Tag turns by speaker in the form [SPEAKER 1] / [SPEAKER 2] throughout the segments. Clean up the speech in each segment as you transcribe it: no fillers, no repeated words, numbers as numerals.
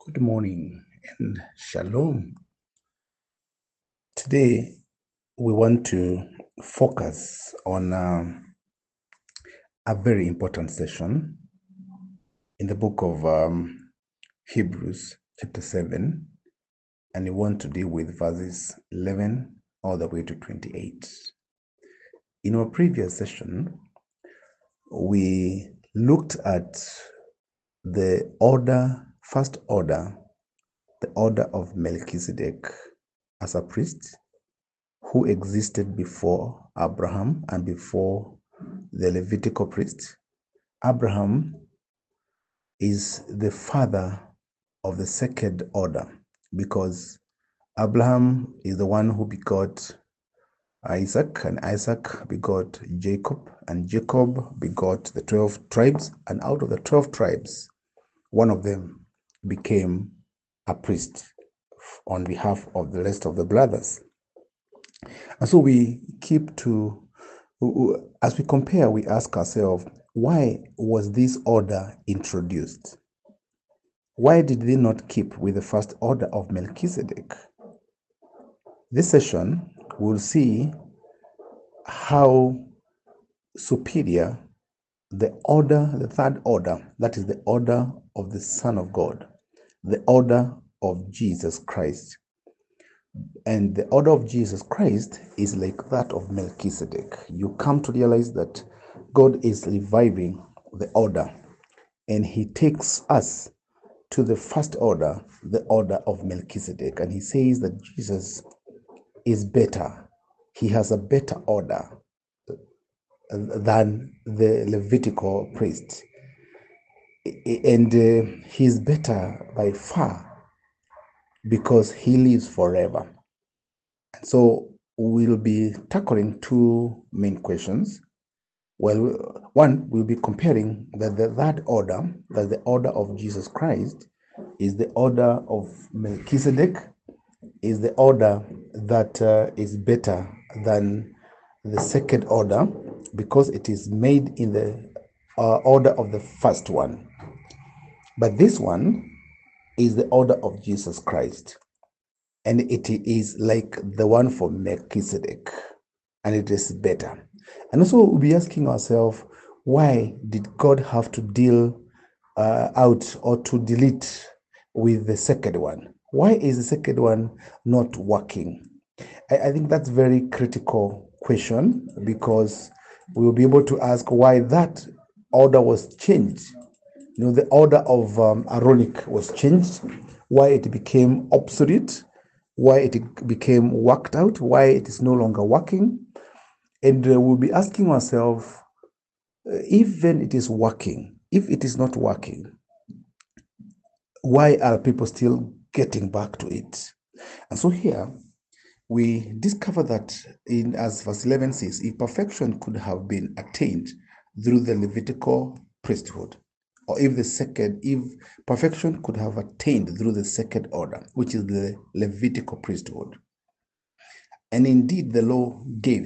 [SPEAKER 1] Good morning and shalom. Today, we want to focus on a very important session in the book of Hebrews, chapter 7, and we want to deal with verses 11 all the way to 28. In our previous session, we looked at the first order, the order of Melchizedek as a priest who existed before Abraham and before the Levitical priest. Abraham is the father of the second order because Abraham is the one who begot Isaac, and Isaac begot Jacob, and Jacob begot the 12 tribes, and out of the 12 tribes, one of them became a priest on behalf of the rest of the brothers. And so as we compare, we ask ourselves, why was this order introduced? Why did they not keep with the first order of Melchizedek? This session, we'll see how superior the third order, that is the order of the Son of God, the order of Jesus Christ. And the order of Jesus Christ is like that of Melchizedek. You come to realize that God is reviving the order, and he takes us to the first order, the order of Melchizedek. And he says that Jesus is better. He has a better order than the Levitical priest. And he is better by far because he lives forever. So we'll be tackling two main questions. Well, one, we'll be comparing that the third order, that the order of Jesus Christ, is the order of Melchizedek, is the order that is better than the second order because it is made in the order of the first one. But this one is the order of Jesus Christ, and it is like the one for Melchizedek, and it is better. And also, we'll be asking ourselves, why did God have to deal out or to delete with the second one? Why is the second one not working? I think that's a very critical question because we will be able to ask why that order was changed. The order of Aaronic was changed, why it became obsolete, why it became worked out, why it is no longer working. And we'll be asking ourselves, even it is working, if it is not working, why are people still getting back to it? And so here we discover that as verse 11 says, if perfection could have been attained through the Levitical priesthood, or if perfection could have attained through the second order, which is the Levitical priesthood, and indeed the law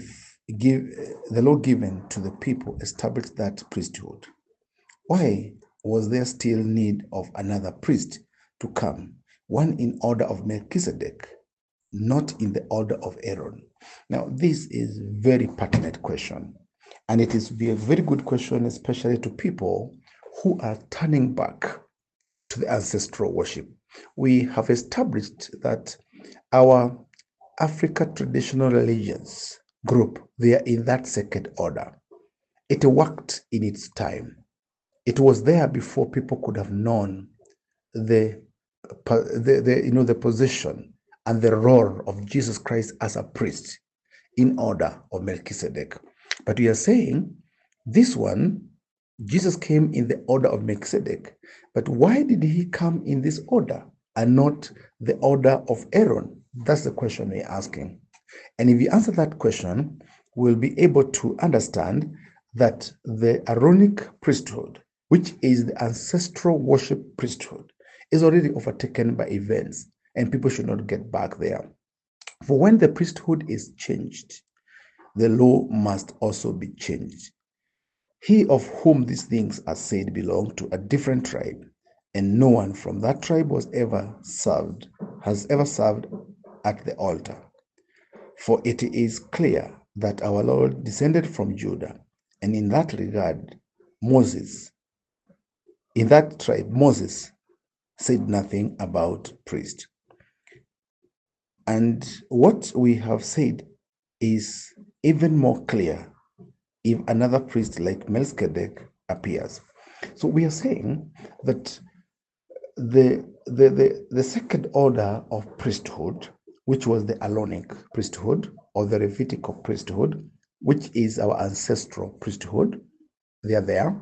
[SPEAKER 1] given to the people established that priesthood, why was there still need of another priest to come, one in order of Melchizedek, not in the order of Aaron? Now, this is a very pertinent question, and it is a very good question, especially to people who are turning back to the ancestral worship. We have established that our Africa traditional religions group, they are in that second order. It worked in its time. It was there before people could have known the position and the role of Jesus Christ as a priest in order of Melchizedek. But we are saying this one, Jesus came in the order of Melchizedek. But why did he come in this order and not the order of Aaron? That's the question we're asking. And if you answer that question, we'll be able to understand that the Aaronic priesthood, which is the ancestral worship priesthood, is already overtaken by events, and people should not get back there. For when the priesthood is changed, the law must also be changed. He of whom these things are said belonged to a different tribe, and no one from that tribe has ever served at the altar. For it is clear that our Lord descended from Judah, and in that regard, in that tribe, Moses said nothing about priest. And what we have said is even more clear if another priest like Melchizedek appears. So we are saying that the second order of priesthood, which was the Aaronic priesthood or the Levitical priesthood, which is our ancestral priesthood, they are there.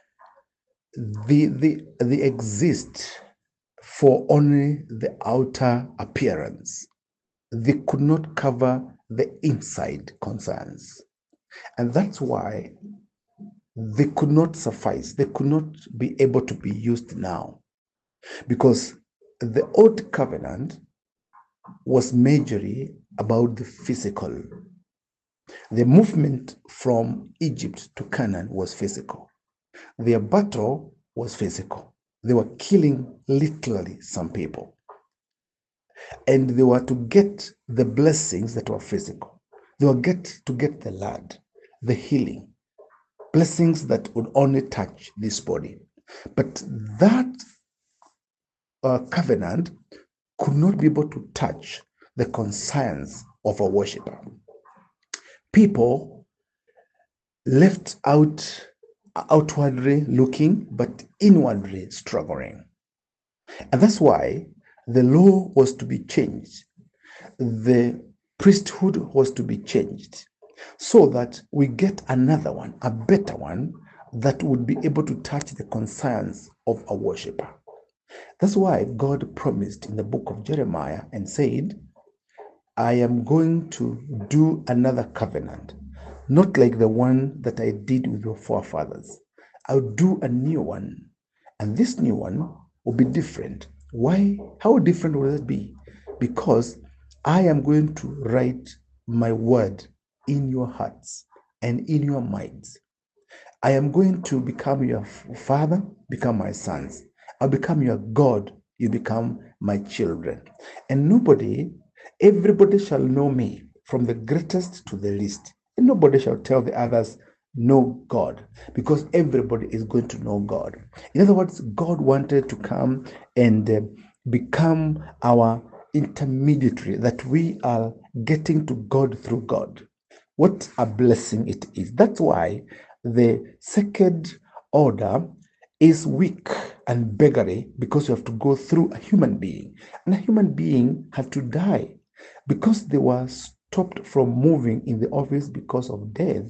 [SPEAKER 1] They exist for only the outer appearance. They could not cover the inside concerns. And that's why they could not suffice. They could not be able to be used now. Because the old covenant was majorly about the physical. The movement from Egypt to Canaan was physical. Their battle was physical. They were killing literally some people. And they were to get the blessings that were physical. They were to get the land, the healing, blessings that would only touch this body. But that covenant could not be able to touch the conscience of a worshiper. People left outwardly looking, but inwardly struggling. And that's why the law was to be changed. The priesthood was to be changed so that we get another one, a better one, that would be able to touch the conscience of a worshiper. That's why God promised in the book of Jeremiah and said, I am going to do another covenant, not like the one that I did with your forefathers. I'll do a new one, and this new one will be different. Why? How different will it be? Because I am going to write my word in your hearts and in your minds. I am going to become your father, become my sons. I'll become your God, you become my children. And everybody shall know me, from the greatest to the least. And nobody shall tell the others, know God, because everybody is going to know God. In other words, God wanted to come and become our intermediary, that we are getting to God through God. What a blessing it is. That's why the second order is weak and beggarly, because you have to go through a human being. And a human being had to die because they were stopped from moving in the office because of death.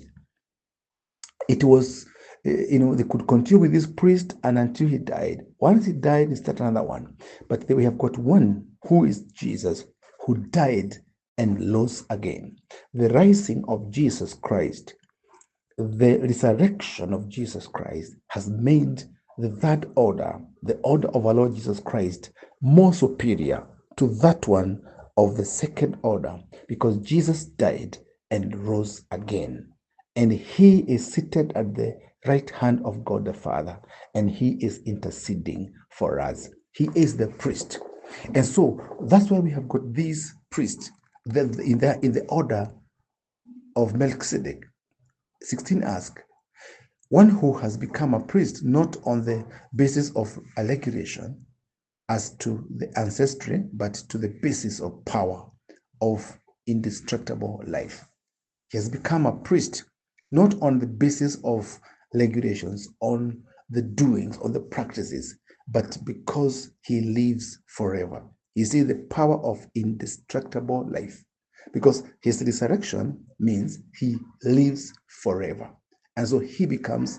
[SPEAKER 1] It was, they could continue with this priest and until he died. Once he died, they start another one. But we have got one who is Jesus, who died and rose again. The rising of Jesus Christ, the resurrection of Jesus Christ, has made the third order, the order of our Lord Jesus Christ, more superior to that one of the second order, because Jesus died and rose again. And he is seated at the right hand of God the Father, and he is interceding for us. He is the priest. And so that's why we have got these priests in the order of Melchizedek. 16 asks, one who has become a priest not on the basis of allegation as to the ancestry, but to the basis of power of indestructible life. He has become a priest not on the basis of regulations, on the doings, on the practices, but because he lives forever. You see the power of indestructible life, because his resurrection means he lives forever. And so he becomes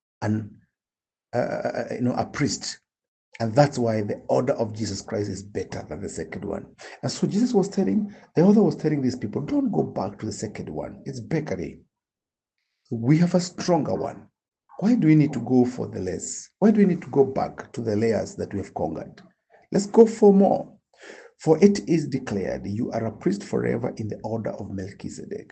[SPEAKER 1] a priest. And that's why the order of Jesus Christ is better than the second one. And so the author was telling these people, don't go back to the second one. It's beggary. We have a stronger one. Why do we need to go for the less? Why do we need to go back to the layers that we have conquered? Let's go for more. For it is declared, you are a priest forever in the order of Melchizedek.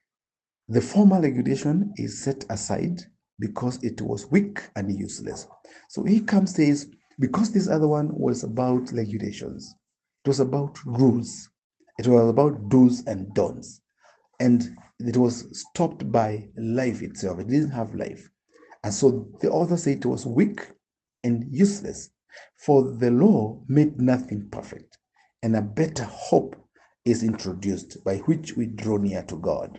[SPEAKER 1] The former regulation is set aside because it was weak and useless. So he comes, says, because this other one was about regulations, it was about rules, it was about do's and don'ts, and it was stopped by life itself. It didn't have life. And so the author said it was weak and useless, for the law made nothing perfect, and a better hope is introduced by which we draw near to God.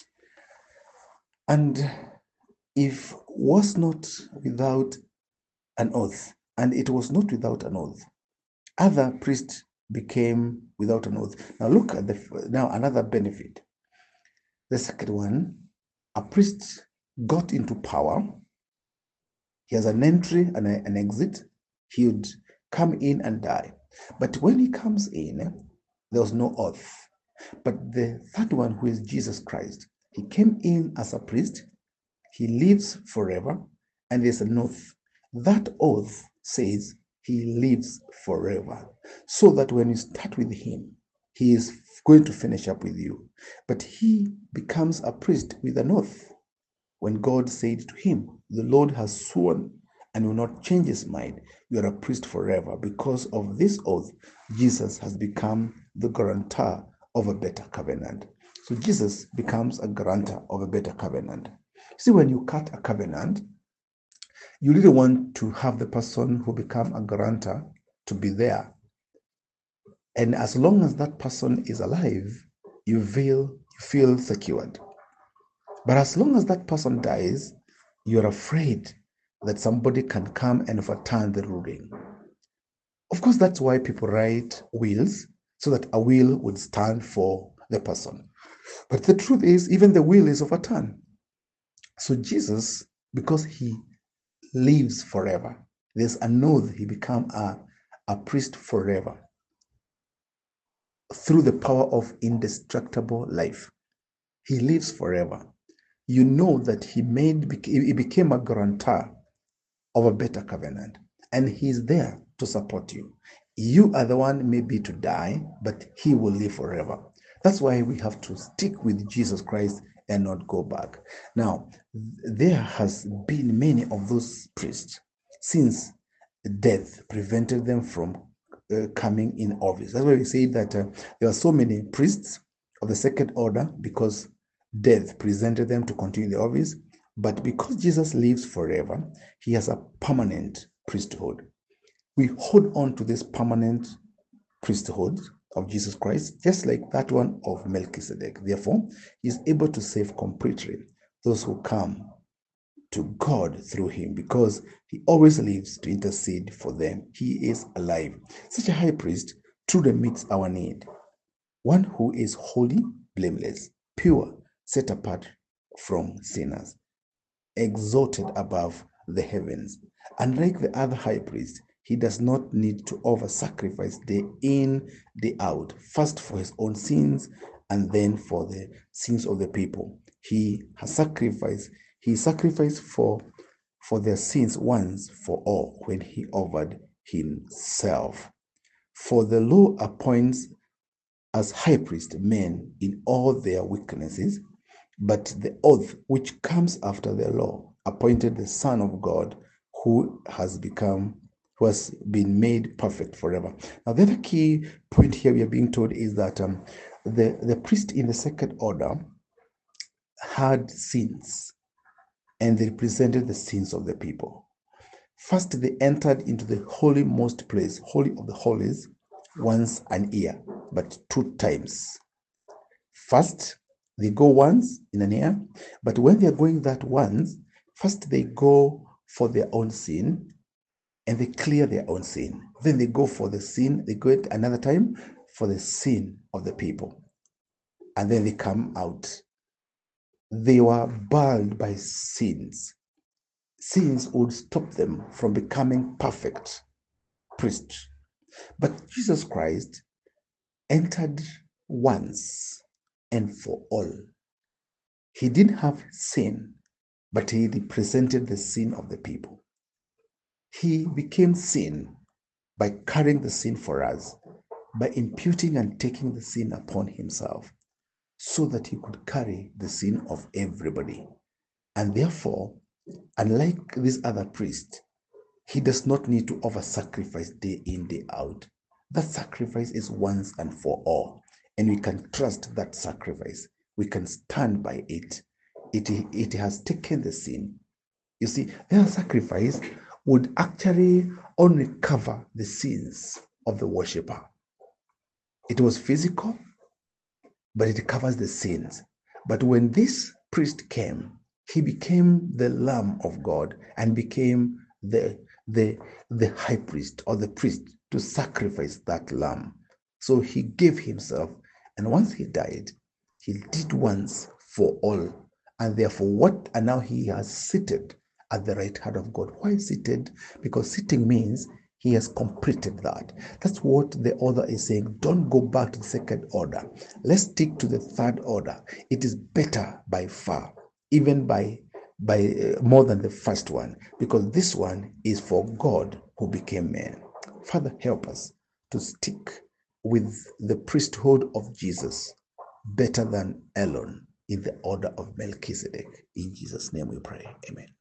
[SPEAKER 1] And if was not without an oath, and it was not without an oath, other priests became without an oath. Now look at now another benefit. The second one, a priest got into power. He has an entry and an exit. He would come in and die. But when he comes in, there was no oath. But the third one, who is Jesus Christ, he came in as a priest. He lives forever, and there's an oath. That oath says he lives forever. So that when you start with him, he is going to finish up with you. But he becomes a priest with an oath. When God said to him, the Lord has sworn and will not change his mind, you are a priest forever. Because of this oath, Jesus has become the guarantor of a better covenant. So Jesus becomes a guarantor of a better covenant. See, when you cut a covenant, you really want to have the person who become a guarantor to be there. And as long as that person is alive, you feel secured. But as long as that person dies, you're afraid that somebody can come and overturn the ruling. Of course, that's why people write wills, so that a will would stand for the person. But the truth is, even the will is overturned. So Jesus, because he lives forever, there's an oath, he become a priest forever through the power of indestructible life. He lives forever. You know that he became a guarantor of a better covenant, and he's there to support you. You are the one maybe to die, but he will live forever. That's why we have to stick with Jesus Christ and not go back. Now, there has been many of those priests since death prevented them from coming in office. That's why we say that there are so many priests of the second order, because death presented them to continue the office. But because Jesus lives forever, he has a permanent priesthood. We hold on to this permanent priesthood of Jesus Christ, just like that one of Melchizedek. Therefore, he is able to save completely those who come to God through him, because he always lives to intercede for them. He is alive. Such a high priest truly meets our need. One who is holy, blameless, pure, set apart from sinners, exalted above the heavens. Unlike the other high priest, he does not need to offer sacrifice day in, day out, first for his own sins and then for the sins of the people. He sacrificed for their sins once for all when he offered himself. For the law appoints as high priest men in all their weaknesses, but the oath which comes after the law appointed the Son of God, who has been made perfect forever. Now, the other key point here we are being told is that the priest in the second order had sins, and they represented the sins of the people. First, they entered into the holy most place, holy of the holies, once an year, but 2 times. First, they go once in an year, but when they're going that once, first they go for their own sin and they clear their own sin. Then they go for the sin, they go another time for the sin of the people. And then they come out. They were bound by sins. Sins would stop them from becoming perfect priests. But Jesus Christ entered once and for all. He didn't have sin, but he represented the sin of the people. He became sin by carrying the sin for us, by imputing and taking the sin upon himself, so that he could carry the sin of everybody. And therefore, unlike this other priest, He does not need to over sacrifice day in, day out. That sacrifice is once and for all. And we can trust that sacrifice. We can stand by it. It has taken the sin. You see, their sacrifice would actually only cover the sins of the worshiper. It was physical, but it covers the sins. But when this priest came, he became the Lamb of God and became the high priest or the priest to sacrifice that lamb. So he gave himself, and once he died, he did once for all. And therefore, and now he has seated at the right hand of God. Why seated? Because sitting means he has completed that. That's what the author is saying. Don't go back to the second order. Let's stick to the third order. It is better by far, even by more than the first one, because this one is for God who became man. Father, help us to stick with the priesthood of Jesus better than Aaron in the order of Melchizedek. In Jesus' name we pray. Amen.